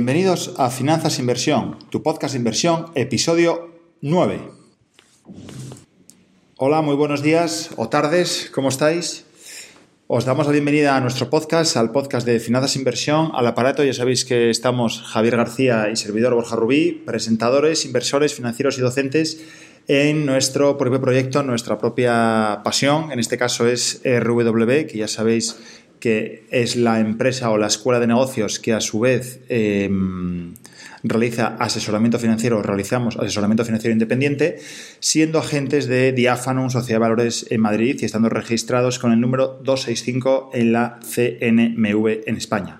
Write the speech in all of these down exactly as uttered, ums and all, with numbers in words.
Bienvenidos a Finanzas e Inversión, tu podcast de inversión, episodio nueve. Hola, muy buenos días o tardes, ¿cómo estáis? Os damos la bienvenida a nuestro podcast, al podcast de Finanzas e Inversión. Al aparato ya sabéis que estamos Javier García y servidor Borja Rubí, presentadores, inversores, financieros y docentes en nuestro propio proyecto, nuestra propia pasión. En este caso es R W B, que ya sabéis que es la empresa o la escuela de negocios que a su vez eh, realiza asesoramiento financiero, realizamos asesoramiento financiero independiente, siendo agentes de Diafanum, Sociedad de Valores en Madrid y estando registrados con el número doscientos sesenta y cinco en la C N M V en España.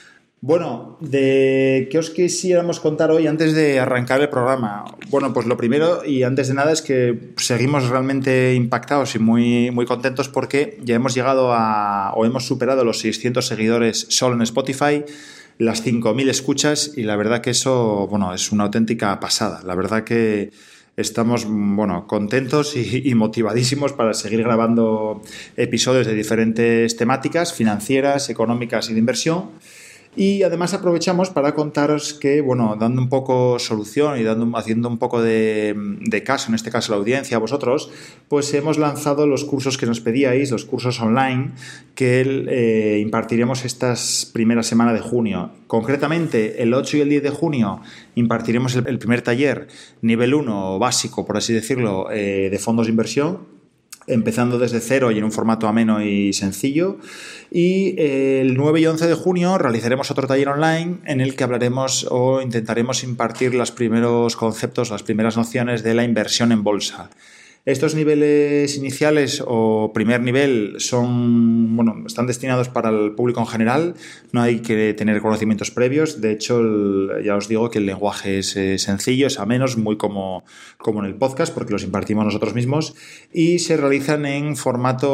Bueno, ¿de qué os quisiéramos contar hoy antes de arrancar el programa? Bueno, pues lo primero y antes de nada es que seguimos realmente impactados y muy, muy contentos porque ya hemos llegado a, o hemos superado los seiscientos seguidores solo en Spotify, las cinco mil escuchas y la verdad que eso, bueno, es una auténtica pasada. La verdad que estamos, bueno, contentos y, y motivadísimos para seguir grabando episodios de diferentes temáticas financieras, económicas y de inversión. Y además aprovechamos para contaros que, bueno, dando un poco solución y dando, haciendo un poco de, de caso, en este caso la audiencia, a vosotros, pues hemos lanzado los cursos que nos pedíais, los cursos online que eh, impartiremos estas primeras semanas de junio. Concretamente, el ocho y el diez de junio impartiremos el, el primer taller, nivel uno, básico, por así decirlo, eh, de fondos de inversión, empezando desde cero y en un formato ameno y sencillo. Y el nueve y once de junio realizaremos otro taller online en el que hablaremos o intentaremos impartir los primeros conceptos, las primeras nociones de la inversión en bolsa. Estos niveles iniciales o primer nivel son, bueno, están destinados para el público en general, no hay que tener conocimientos previos, de hecho el, ya os digo que el lenguaje es eh, sencillo, es ameno, muy como, como en el podcast porque los impartimos nosotros mismos y se realizan en formato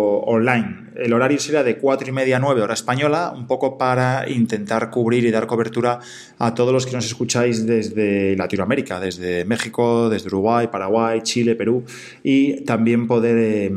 online. El horario será de cuatro y media a nueve hora española, un poco para intentar cubrir y dar cobertura a todos los que nos escucháis desde Latinoamérica, desde México, desde Uruguay, Paraguay, Chile, Perú, y también poder eh,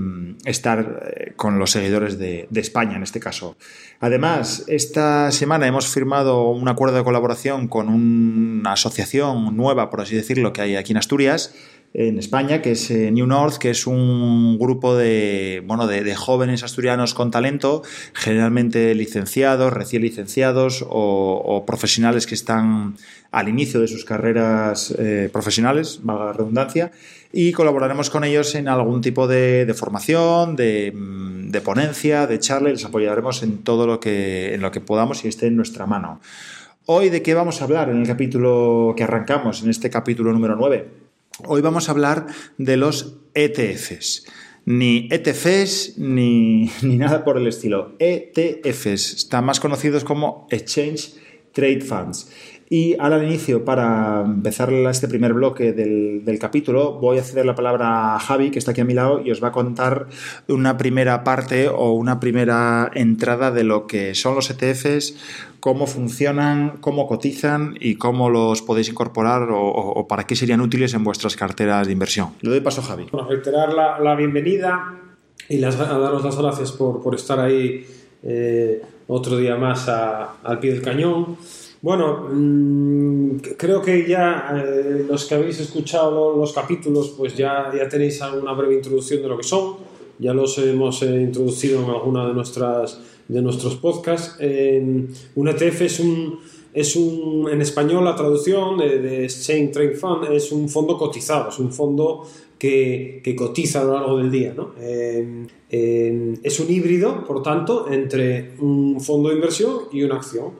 estar eh, con los seguidores de, de España en este caso. Además, esta semana hemos firmado un acuerdo de colaboración con una asociación nueva, por así decirlo, que hay aquí en Asturias, en España, que es eh, New North, que es un grupo de, bueno, de, de jóvenes asturianos con talento, generalmente licenciados, recién licenciados o, o profesionales que están al inicio de sus carreras eh, profesionales, valga la redundancia, y colaboraremos con ellos en algún tipo de, de formación, de, de ponencia, de charla, y les apoyaremos en todo lo que, en lo que podamos y esté en nuestra mano. Hoy, ¿de qué vamos a hablar en el capítulo que arrancamos, en este capítulo número nueve? Hoy vamos a hablar de los E T Fs. Ni E T Fs ni, ni nada por el estilo. E T Fs, están más conocidos como Exchange Trade Funds. Y ahora al inicio, para empezar este primer bloque del, del capítulo, voy a ceder la palabra a Javi, que está aquí a mi lado, y os va a contar una primera parte o una primera entrada de lo que son los E T Fs, cómo funcionan, cómo cotizan y cómo los podéis incorporar o, o, o para qué serían útiles en vuestras carteras de inversión. Le doy paso a Javi. Bueno, reiterar la, la bienvenida y las, a daros las gracias por, por estar ahí eh, otro día más a, al pie del cañón. Bueno, mmm, creo que ya eh, los que habéis escuchado los capítulos pues ya, ya tenéis una breve introducción de lo que son, ya los hemos eh, introducido en alguna de nuestras de nuestros podcasts. Eh, un E T F es un, es un, en español la traducción de, de Exchange Trade Fund es un fondo cotizado, es un fondo que, que cotiza a lo largo del día, ¿no? Eh, eh, es un híbrido, por tanto, entre un fondo de inversión y una acción.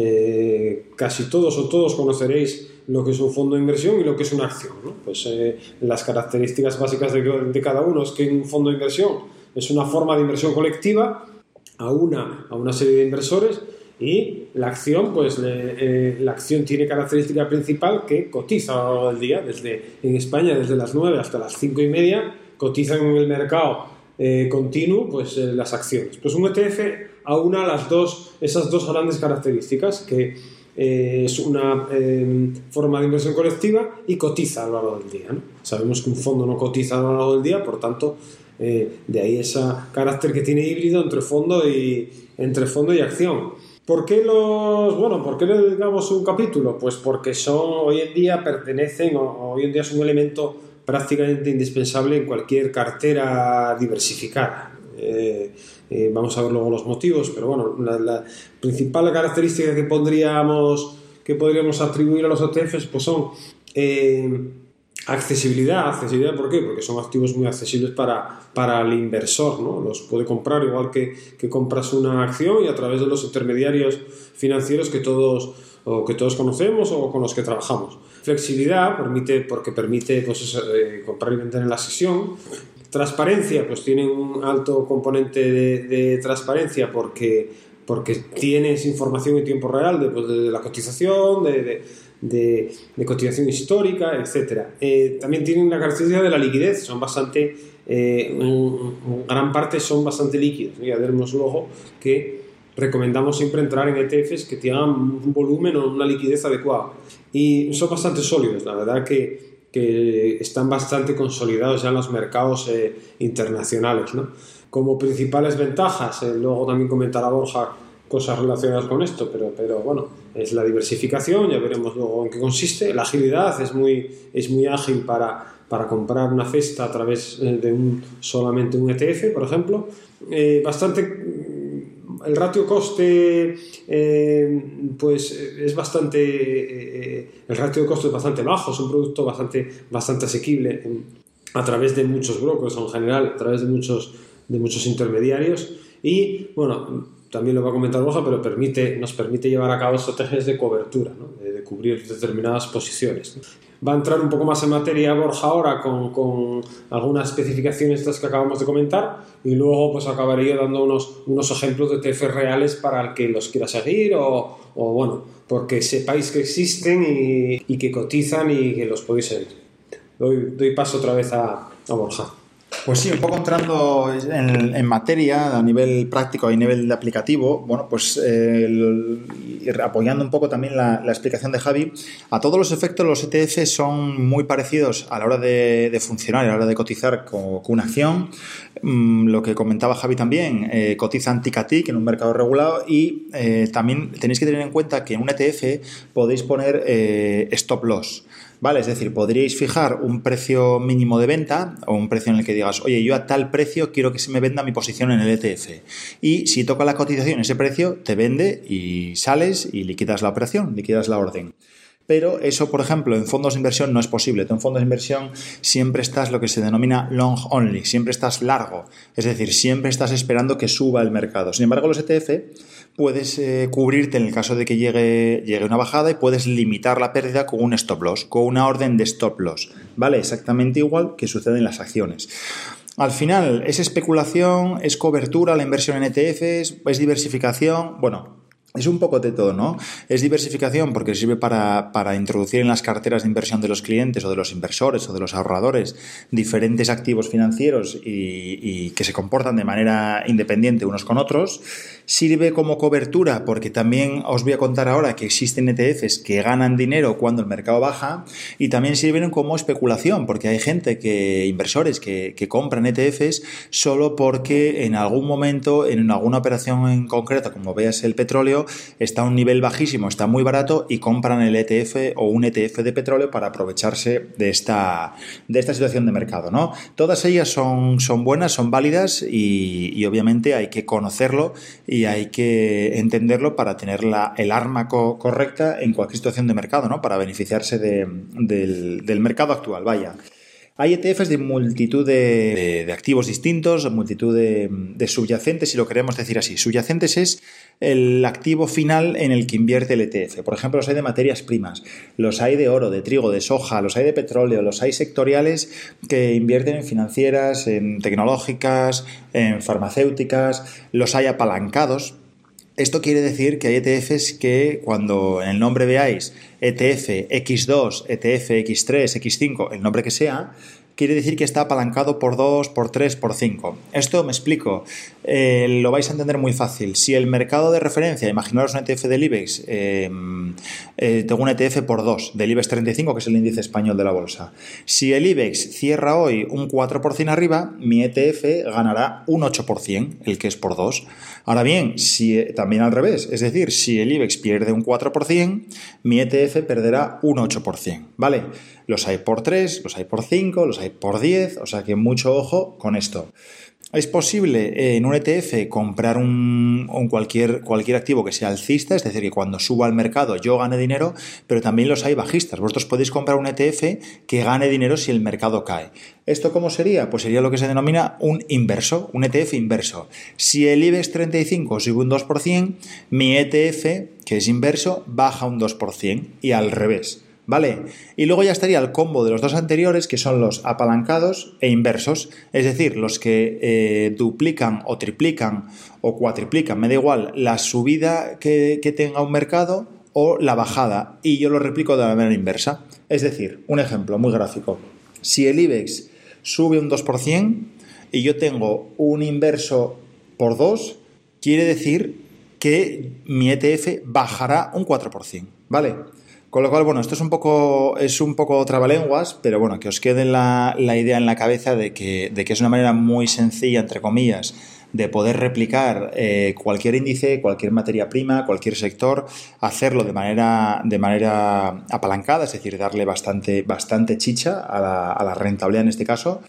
Eh, casi todos o todos conoceréis lo que es un fondo de inversión y lo que es una acción, ¿no? Pues eh, las características básicas de, de cada uno es que un fondo de inversión es una forma de inversión colectiva a una, a una serie de inversores y la acción, pues le, eh, la acción tiene característica principal que cotiza a lo largo del día, desde, en España desde las nueve hasta las cinco y media cotizan en el mercado eh, continuo pues, eh, las acciones. Pues un E T F aúna las dos, esas dos grandes características, que eh, es una eh, forma de inversión colectiva y cotiza a lo largo del día, ¿no? Sabemos que un fondo no cotiza a lo largo del día, por tanto, eh, de ahí ese carácter que tiene híbrido entre fondo y, entre fondo y acción. ¿Por qué los, bueno, por qué le dedicamos un capítulo? Pues porque son, hoy en día pertenecen, o hoy en día son un elemento prácticamente indispensable en cualquier cartera diversificada. Eh, eh, vamos a ver luego los motivos, pero bueno, la, la principal característica que pondríamos, que podríamos atribuir a los E T Fs, pues son eh, accesibilidad. Accesibilidad, ¿por qué? Porque son activos muy accesibles para, para el inversor, ¿no? Los puede comprar igual que, que compras una acción, y a través de los intermediarios financieros que todos, o que todos conocemos o con los que trabajamos. Flexibilidad, permite, porque permite pues, eso, eh, comprar y vender en la sesión. Transparencia, pues tiene un alto componente de, de transparencia porque, porque tienes información en tiempo real de, pues, de la cotización, de, de, de, de cotización histórica, etcétera. Eh, también tienen una característica de la liquidez, son bastante, eh, en gran parte son bastante líquidos. Ya veremos luego que recomendamos siempre entrar en E T Fs que tengan un volumen o una liquidez adecuada. Y son bastante sólidos, la verdad que que están bastante consolidados ya en los mercados eh, internacionales, ¿no? Como principales ventajas, eh, luego también comentará Borja cosas relacionadas con esto, pero, pero bueno, es la diversificación, ya veremos luego en qué consiste. La agilidad, es muy, es muy ágil para, para comprar una cesta a través de un, solamente un E T F, por ejemplo. Eh, bastante... El ratio coste eh, pues es bastante eh, el ratio de coste es bastante bajo, es un producto bastante, bastante asequible en, a través de muchos brokers en general, a través de muchos, de muchos intermediarios, y bueno, también lo va a comentar Borja, pero permite, nos permite llevar a cabo estrategias de cobertura, ¿no? de, de cubrir determinadas posiciones, ¿no? Va a entrar un poco más en materia Borja ahora con, con algunas especificaciones estas que acabamos de comentar, y luego pues acabaré dando unos, unos ejemplos de E T Fs reales para el que los quiera seguir o, o bueno, porque sepáis que existen y, y que cotizan y que los podéis seguir. Doy, doy paso otra vez a, a Borja. Pues sí, un poco entrando en, en materia a nivel práctico y a nivel aplicativo, bueno, pues eh, el, apoyando un poco también la, la explicación de Javi, a todos los efectos los E T F son muy parecidos a la hora de, de funcionar, a la hora de cotizar con, con una acción. Mm, lo que comentaba Javi también, eh, cotizan tick a tick en un mercado regulado, y eh, también tenéis que tener en cuenta que en un E T F podéis poner eh, stop loss. Vale, es decir, podríais fijar un precio mínimo de venta o un precio en el que digas, oye, yo a tal precio quiero que se me venda mi posición en el E T F. Y si toca la cotización ese precio, te vende y sales y liquidas la operación, liquidas la orden. Pero eso, por ejemplo, en fondos de inversión no es posible. Tú en fondos de inversión siempre estás lo que se denomina long only, siempre estás largo. Es decir, siempre estás esperando que suba el mercado. Sin embargo, los E T F puedes eh, cubrirte en el caso de que llegue, llegue una bajada, y puedes limitar la pérdida con un stop loss, con una orden de stop loss. ¿Vale? Exactamente igual que sucede en las acciones. Al final, ¿es especulación? ¿Es cobertura la inversión en E T Fs? ¿Es diversificación? Bueno, es un poco de todo, ¿no? Es diversificación porque sirve para, para introducir en las carteras de inversión de los clientes o de los inversores o de los ahorradores diferentes activos financieros y, y que se comportan de manera independiente unos con otros. Sirve como cobertura porque también os voy a contar ahora que existen E T Fs que ganan dinero cuando el mercado baja, y también sirven como especulación porque hay gente, que inversores que, que compran E T Fs solo porque en algún momento, en alguna operación en concreto, como veas el petróleo, está a un nivel bajísimo, está muy barato, y compran el E T F o un E T F de petróleo para aprovecharse de esta, de esta situación de mercado, ¿no? Todas ellas son, son buenas, son válidas, y, y obviamente hay que conocerlo y hay que entenderlo para tener la, el arma co- correcta en cualquier situación de mercado, ¿no? Para beneficiarse de, del, del mercado actual, vaya. Hay E T Fs de multitud de, de, de activos distintos, multitud de, de subyacentes, si lo queremos decir así. Subyacentes es el activo final en el que invierte el E T F. Por ejemplo, los hay de materias primas, los hay de oro, de trigo, de soja, los hay de petróleo, los hay sectoriales que invierten en financieras, en tecnológicas, en farmacéuticas, los hay apalancados. Esto quiere decir que hay E T Fs que, cuando en el nombre veáis E T F equis dos, E T F equis tres, equis cinco, el nombre que sea, quiere decir que está apalancado por dos, por tres, por cinco. Esto me explico, eh, lo vais a entender muy fácil. Si el mercado de referencia, imaginaros un E T F del IBEX, eh, eh, tengo un E T F por dos del IBEX treinta y cinco, que es el índice español de la bolsa. Si el IBEX cierra hoy un cuatro por ciento arriba, mi E T F ganará un ocho por ciento, el que es por dos. Ahora bien, si, también al revés, es decir, si el IBEX pierde un cuatro por ciento, mi E T F perderá un ocho por ciento, ¿vale? Los hay por tres, los hay por cinco, los hay por diez, o sea que mucho ojo con esto. Es posible en un E T F comprar un, un cualquier, cualquier activo que sea alcista, es decir, que cuando suba al mercado yo gane dinero, pero también los hay bajistas. Vosotros podéis comprar un E T F que gane dinero si el mercado cae. ¿Esto cómo sería? Pues sería lo que se denomina un inverso, un E T F inverso. Si el IBEX treinta y cinco sube un dos por ciento, mi E T F, que es inverso, baja un dos por ciento y al revés. ¿Vale? Y luego ya estaría el combo de los dos anteriores, que son los apalancados e inversos, es decir, los que eh, duplican o triplican o cuatriplican, me da igual, la subida que, que tenga un mercado o la bajada, y yo lo replico de la manera inversa. Es decir, un ejemplo muy gráfico. Si el IBEX sube un dos por ciento y yo tengo un inverso por dos, quiere decir que mi E T F bajará un cuatro por ciento, ¿vale? Con lo cual, bueno, esto es un poco, es un poco trabalenguas, pero bueno, que os quede la, la idea en la cabeza de que, de que es una manera muy sencilla, entre comillas, de poder replicar eh, cualquier índice, cualquier materia prima, cualquier sector, hacerlo de manera, de manera apalancada, es decir, darle bastante, bastante chicha a la, a la rentabilidad en este caso.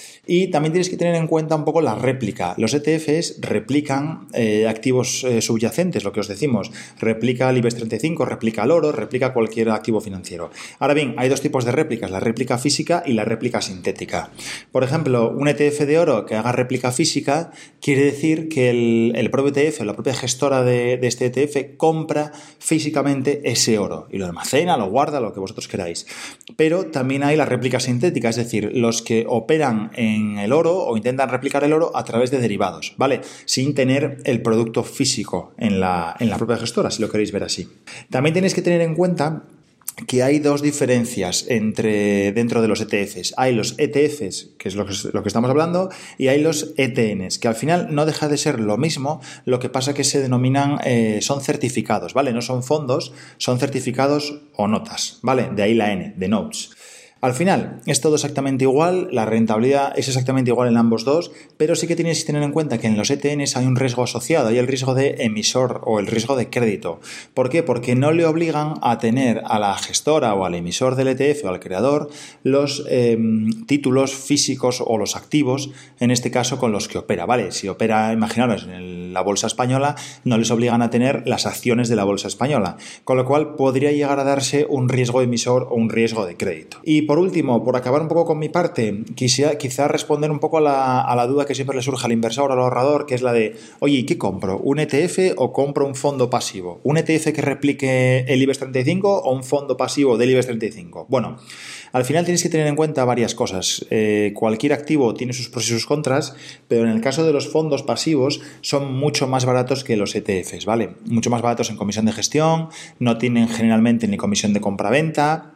Y también tienes que tener en cuenta un poco la réplica. Los E T Fs replican eh, activos eh, subyacentes, lo que os decimos. Replica el IBEX treinta y cinco, replica el oro, replica cualquier activo financiero. Ahora bien, hay dos tipos de réplicas, la réplica física y la réplica sintética. Por ejemplo, un E T F de oro que haga réplica física quiere decir que el, el propio E T F, la propia gestora de, de este E T F, compra físicamente ese oro y lo almacena, lo guarda, lo que vosotros queráis. Pero también hay la réplica sintética, es decir, los que operan en en el oro o intentan replicar el oro a través de derivados, ¿vale? Sin tener el producto físico en la, en la propia gestora, si lo queréis ver así. También tenéis que tener en cuenta que hay dos diferencias entre, dentro de los E T Fs. Hay los E T Fs, que es lo que, lo que estamos hablando, y hay los E T Ns, que al final no deja de ser lo mismo, lo que pasa que se denominan, eh, son certificados, ¿vale? No son fondos, son certificados o notas, ¿vale? De ahí la N, de notes. Al final, es todo exactamente igual, la rentabilidad es exactamente igual en ambos dos, pero sí que tienes que tener en cuenta que en los E T Ns hay un riesgo asociado, hay el riesgo de emisor o el riesgo de crédito. ¿Por qué? Porque no le obligan a tener a la gestora o al emisor del E T F o al creador los eh, títulos físicos o los activos, en este caso con los que opera, ¿vale? Si opera, imaginaros, en la bolsa española, no les obligan a tener las acciones de la bolsa española, con lo cual podría llegar a darse un riesgo emisor o un riesgo de crédito. Y por último, por acabar un poco con mi parte, quisiera quizá responder un poco a la, a la duda que siempre le surge al inversor o al ahorrador, que es la de, oye, ¿y qué compro? ¿Un E T F o compro un fondo pasivo? ¿Un E T F que replique el IBEX treinta y cinco o un fondo pasivo del IBEX treinta y cinco? Bueno, al final tienes que tener en cuenta varias cosas. Eh, cualquier activo tiene sus pros y sus contras, pero en el caso de los fondos pasivos son mucho más baratos que los E T Fs, ¿vale? Mucho más baratos en comisión de gestión, no tienen generalmente ni comisión de compra-venta.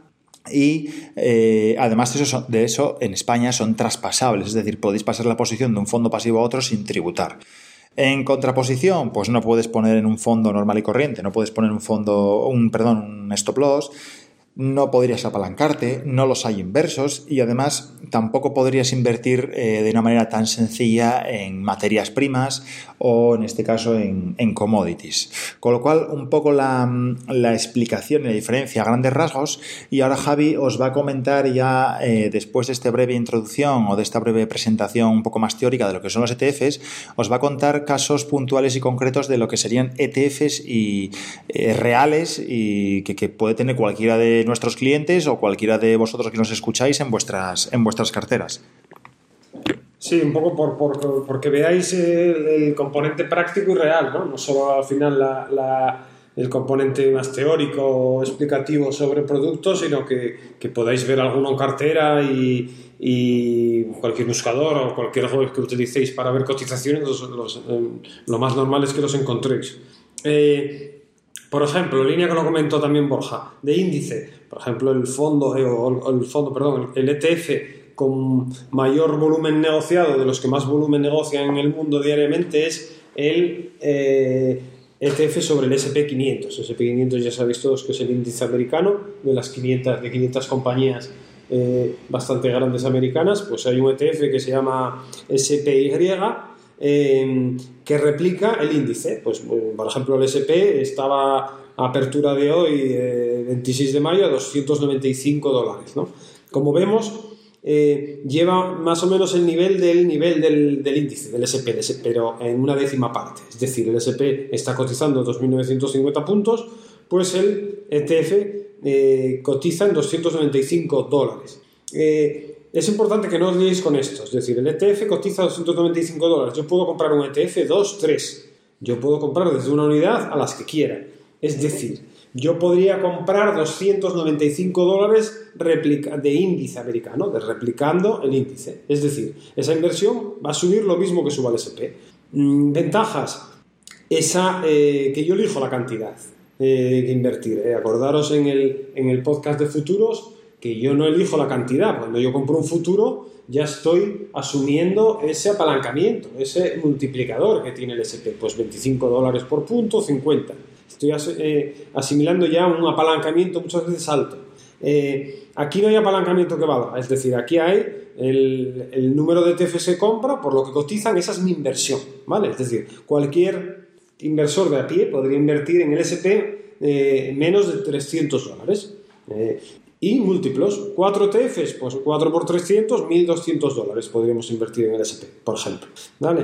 Y eh, además de eso, de eso en España son traspasables, es decir, podéis pasar la posición de un fondo pasivo a otro sin tributar. En contraposición, pues no puedes poner en un fondo normal y corriente, no puedes poner un fondo, un perdón, un stop loss, no podrías apalancarte, no los hay inversos y además tampoco podrías invertir eh, de una manera tan sencilla en materias primas o en este caso en, en commodities. Con lo cual un poco la, la explicación y la diferencia a grandes rasgos, y ahora Javi os va a comentar ya eh, después de esta breve introducción o de esta breve presentación un poco más teórica de lo que son los E T Fs, os va a contar casos puntuales y concretos de lo que serían E T Fs y, eh, reales y que, que puede tener cualquiera de nuestros clientes o cualquiera de vosotros que nos escucháis en vuestras, en vuestras carteras. Sí, un poco por, por, porque veáis el, el componente práctico y real, ¿no? No solo al final la, la, el componente más teórico o explicativo sobre productos, sino que, que podáis ver alguno en cartera y, y cualquier buscador o cualquier web que utilicéis para ver cotizaciones, los, los, eh, lo más normal es que los encontréis. Eh, Por ejemplo, línea que lo comentó también Borja, de índice, por ejemplo, el fondo, eh, o el fondo, perdón, el E T F con mayor volumen negociado, de los que más volumen negocian en el mundo diariamente, es el eh, E T F sobre el ese pe quinientos. El ese pe quinientos ya sabéis todos que es el índice americano de las quinientas, de quinientas compañías eh, bastante grandes americanas. Pues hay un E T F que se llama ese pe i, eh, que replica el índice. Pues, por ejemplo, el ese pe estaba a apertura de hoy, eh, veintiséis de mayo, a doscientos noventa y cinco dólares, ¿no? Como vemos, Eh, lleva más o menos el nivel del nivel del, del índice del ese pe, pero en una décima parte. Es decir, el ese pe está cotizando dos mil novecientos cincuenta puntos, pues el E T F eh, cotiza en doscientos noventa y cinco dólares. Eh, es importante que no os liéis con esto. Es decir, el E T F cotiza doscientos noventa y cinco dólares. Yo puedo comprar un E T F dos, tres. Yo puedo comprar desde una unidad a las que quiera. Es decir, yo podría comprar doscientos noventa y cinco dólares replica, de índice americano, de replicando el índice. Es decir, esa inversión va a subir lo mismo que suba el ese pe. Mm, ventajas, esa, eh, que yo elijo la cantidad eh, que invertir. Eh. Acordaros en el, en el podcast de futuros que yo no elijo la cantidad. Cuando yo compro un futuro, ya estoy asumiendo ese apalancamiento, ese multiplicador que tiene el ese pe. Pues veinticinco dólares por punto, cincuenta. Estoy eh, asimilando ya un apalancamiento muchas veces alto. Eh, aquí no hay apalancamiento que valga, es decir, aquí hay el, el número de E Te Efes que compra por lo que cotizan, esa es mi inversión, ¿vale? Es decir, cualquier inversor de a pie podría invertir en el ese pe eh, menos de trescientos dólares. Eh, y múltiplos, cuatro E Te Efes, pues cuatro por trescientos, mil doscientos dólares podríamos invertir en el ese pe, por ejemplo, ¿vale?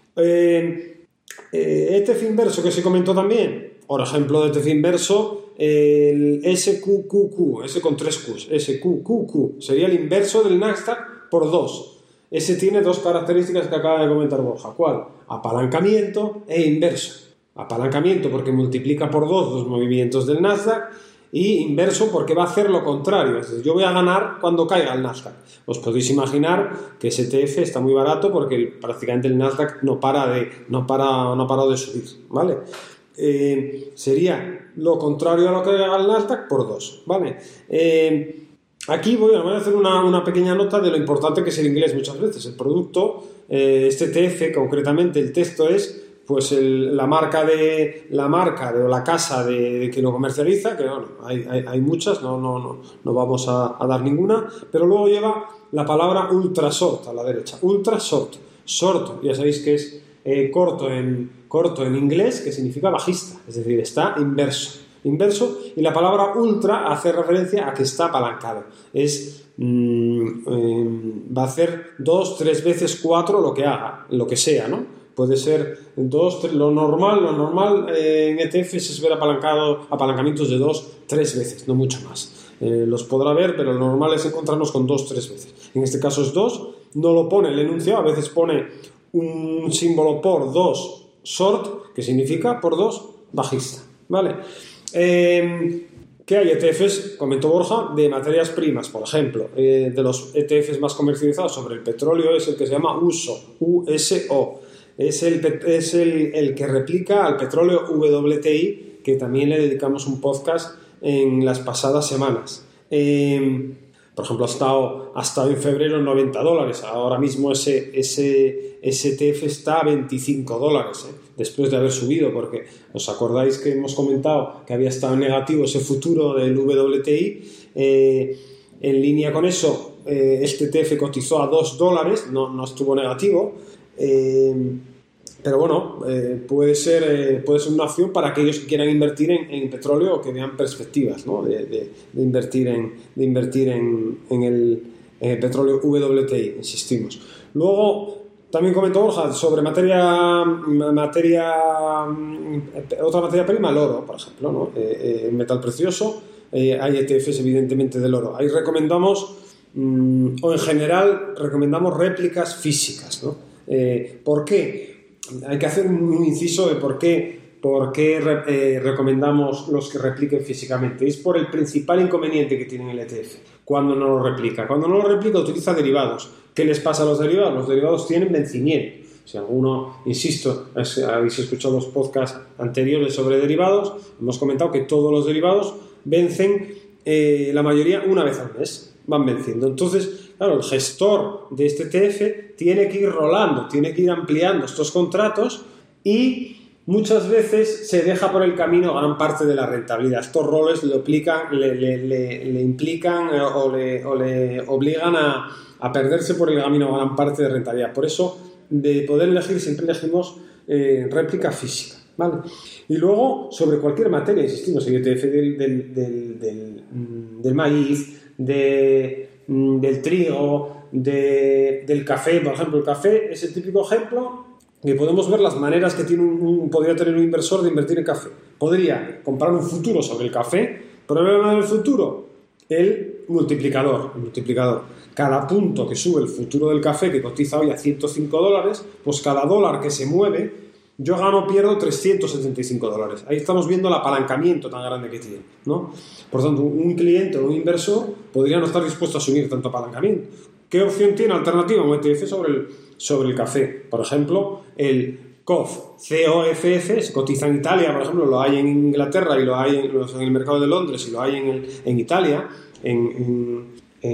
Eh, eh, E Te Efe inverso que se comentó también. Por ejemplo, de E Te Efe inverso, el ese cu cu cu, ese con tres Qs, ese cu cu cu, sería el inverso del Nasdaq por dos. Ese tiene dos características que acaba de comentar Borja. ¿Cuál? Apalancamiento e inverso. Apalancamiento porque multiplica por dos los movimientos del Nasdaq, y inverso porque va a hacer lo contrario. Es decir, yo voy a ganar cuando caiga el Nasdaq. Os podéis imaginar que ese E Te Efe está muy barato porque prácticamente el Nasdaq no para de, no para, no para de subir, ¿vale? Eh, sería lo contrario a lo que haga el Nasdaq por dos, ¿vale? Eh, aquí voy a, voy a hacer una, una pequeña nota de lo importante que es el inglés muchas veces. El producto, eh, este E Te Efe concretamente, el texto es pues el, la marca de la marca de, o la casa de, de que lo comercializa, que bueno, hay, hay, hay muchas, no, no, no, no vamos a, a dar ninguna, pero luego lleva la palabra ultra short a la derecha, ultra short, short, ya sabéis que es eh, corto en corto en inglés, que significa bajista, es decir, está inverso, inverso, y la palabra ultra hace referencia a que está apalancado, es mmm, eh, va a hacer dos, tres veces cuatro lo que haga, lo que sea, ¿no? Puede ser dos, tres, lo normal, lo normal eh, en E Te Efes es ver apalancado, apalancamientos de dos, tres veces, no mucho más. Eh, los podrá ver, pero lo normal es encontrarnos con dos, tres veces. En este caso es dos, no lo pone el enunciado, a veces pone un símbolo por dos, short, que significa por dos, bajista, ¿vale? Eh, ¿Qué hay E Te Efes? Comentó Borja, de materias primas, por ejemplo. Eh, de los E Te Efes más comercializados sobre el petróleo es el que se llama U S O, U S O. Es, el, es el, el que replica al petróleo doble u Te I, que también le dedicamos un podcast en las pasadas semanas. Eh, por ejemplo, ha estado, ha estado en febrero en noventa dólares. Ahora mismo ese, ese, ese E Te Efe está a veinticinco dólares, ¿eh? Después de haber subido, porque os acordáis que hemos comentado que había estado en negativo ese futuro del doble u Te I. Eh, en línea con eso, eh, este E Te Efe cotizó a dos dólares, no, no estuvo negativo. Eh, pero bueno, eh, puede ser eh, puede ser una opción para aquellos que quieran invertir en, en petróleo o que vean perspectivas, ¿no? de, de, de invertir en de invertir en, en, el, en el petróleo doble u Te I, insistimos. Luego también comentó Borja sobre materia materia otra materia prima, el oro, por ejemplo, ¿no? eh, eh, metal precioso. Eh, hay E Te Efes evidentemente del oro. Ahí recomendamos mmm, o en general recomendamos réplicas físicas, ¿no? Eh, ¿Por qué? Hay que hacer un inciso de por qué, por qué re, eh, recomendamos los que repliquen físicamente. Es por el principal inconveniente que tiene el E Te Efe cuando no lo replica. Cuando no lo replica utiliza derivados. ¿Qué les pasa a los derivados? Los derivados tienen vencimiento. Si alguno, insisto, es, habéis escuchado los podcasts anteriores sobre derivados, hemos comentado que todos los derivados vencen, eh, la mayoría, una vez al mes, van venciendo. Entonces, claro, el gestor de este E T F tiene que ir rolando, tiene que ir ampliando estos contratos y muchas veces se deja por el camino gran parte de la rentabilidad. Estos roles le, aplican, le, le, le, le implican o le, o le obligan a, a perderse por el camino gran parte de rentabilidad. Por eso, de poder elegir, siempre elegimos eh, réplica física, ¿vale? Y luego, sobre cualquier materia, insistimos, el E T F del, del, del, del, del maíz, de, del trigo, de, del café. Por ejemplo, el café es el típico ejemplo que podemos ver las maneras que tiene un, un, podría tener un inversor de invertir en café. Podría comprar un futuro sobre el café. ¿Problema del futuro? El multiplicador, el multiplicador. Cada punto que sube el futuro del café, que cotiza hoy a ciento cinco dólares, pues cada dólar que se mueve, yo gano o pierdo trescientos setenta y cinco dólares. Ahí estamos viendo el apalancamiento tan grande que tiene, ¿no? Por tanto, un cliente o un inversor podría no estar dispuesto a asumir tanto apalancamiento. ¿Qué opción tiene alternativa un E T F sobre el, sobre el café? Por ejemplo, el C O F, C O F F, se cotiza en Italia, por ejemplo, lo hay en Inglaterra y lo hay en, en el mercado de Londres y lo hay en, el, en Italia, en, en,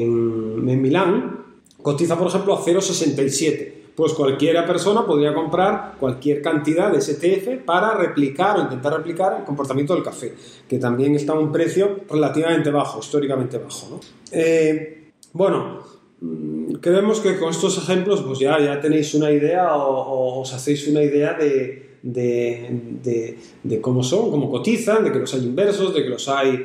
en, en Milán, cotiza, por ejemplo, a cero coma sesenta y siete. Pues cualquiera persona podría comprar cualquier cantidad de ese E T F para replicar o intentar replicar el comportamiento del café, que también está a un precio relativamente bajo, históricamente bajo, ¿no? Eh, bueno, creemos que con estos ejemplos pues ya, ya tenéis una idea o, o os hacéis una idea de, de, de, de cómo son, cómo cotizan, de que los hay inversos, de que los hay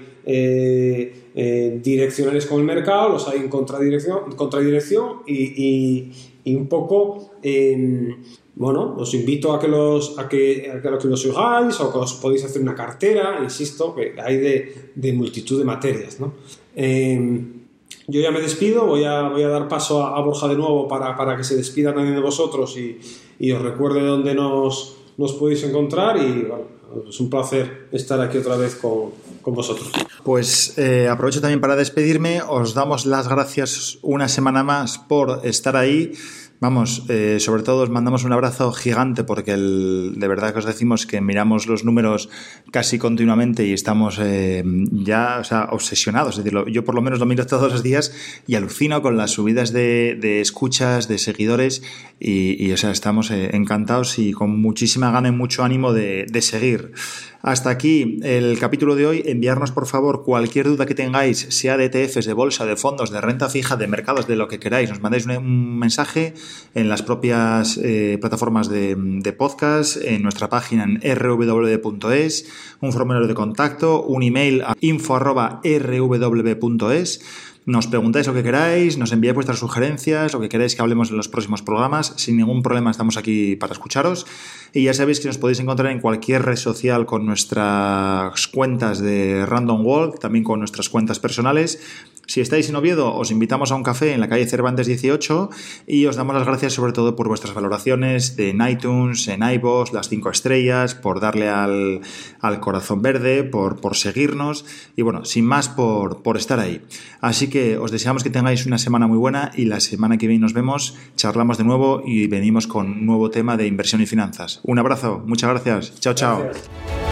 eh, eh, direccionales con el mercado, los hay en contradirección, contradirección y, y, y un poco, eh, bueno, os invito a que los a que, a que los sigáis o que os podéis hacer una cartera, insisto, que hay de, de multitud de materias, ¿no? Eh, Yo ya me despido, voy a, voy a dar paso a, a Borja de nuevo para, para que se despida también de vosotros y, y os recuerde dónde nos, nos podéis encontrar y bueno, es un placer estar aquí otra vez con, con vosotros. Pues eh, aprovecho también para despedirme, os damos las gracias una semana más por estar ahí. Vamos, eh, sobre todo os mandamos un abrazo gigante porque el, de verdad que os decimos que miramos los números casi continuamente y estamos eh, ya, o sea, obsesionados. Es decir, lo, yo por lo menos lo miro todos los días y alucino con las subidas de, de escuchas, de seguidores y, y o sea, estamos eh, encantados y con muchísima gana y mucho ánimo de, de seguir. Hasta aquí el capítulo de hoy. Enviarnos, por favor, cualquier duda que tengáis, sea de E T Fs, de bolsa, de fondos, de renta fija, de mercados, de lo que queráis. Nos mandáis un mensaje en las propias eh, plataformas de, de podcast, en nuestra página en erre doble u doble u punto es, un formulario de contacto, un email a info arroba erre doble u doble u punto es. Nos preguntáis lo que queráis, nos enviáis vuestras sugerencias, lo que queráis que hablemos en los próximos programas. Sin ningún problema estamos aquí para escucharos. Y ya sabéis que nos podéis encontrar en cualquier red social con nuestras cuentas de Random Walk, también con nuestras cuentas personales. Si estáis en Oviedo, os invitamos a un café en la calle Cervantes dieciocho y os damos las gracias sobre todo por vuestras valoraciones de en iTunes, en iVoox, las cinco estrellas, por darle al, al corazón verde, por, por seguirnos y bueno, sin más, por, por estar ahí. Así que os deseamos que tengáis una semana muy buena y la semana que viene nos vemos, charlamos de nuevo y venimos con un nuevo tema de inversión y finanzas. Un abrazo, muchas gracias. Chao, chao. Gracias.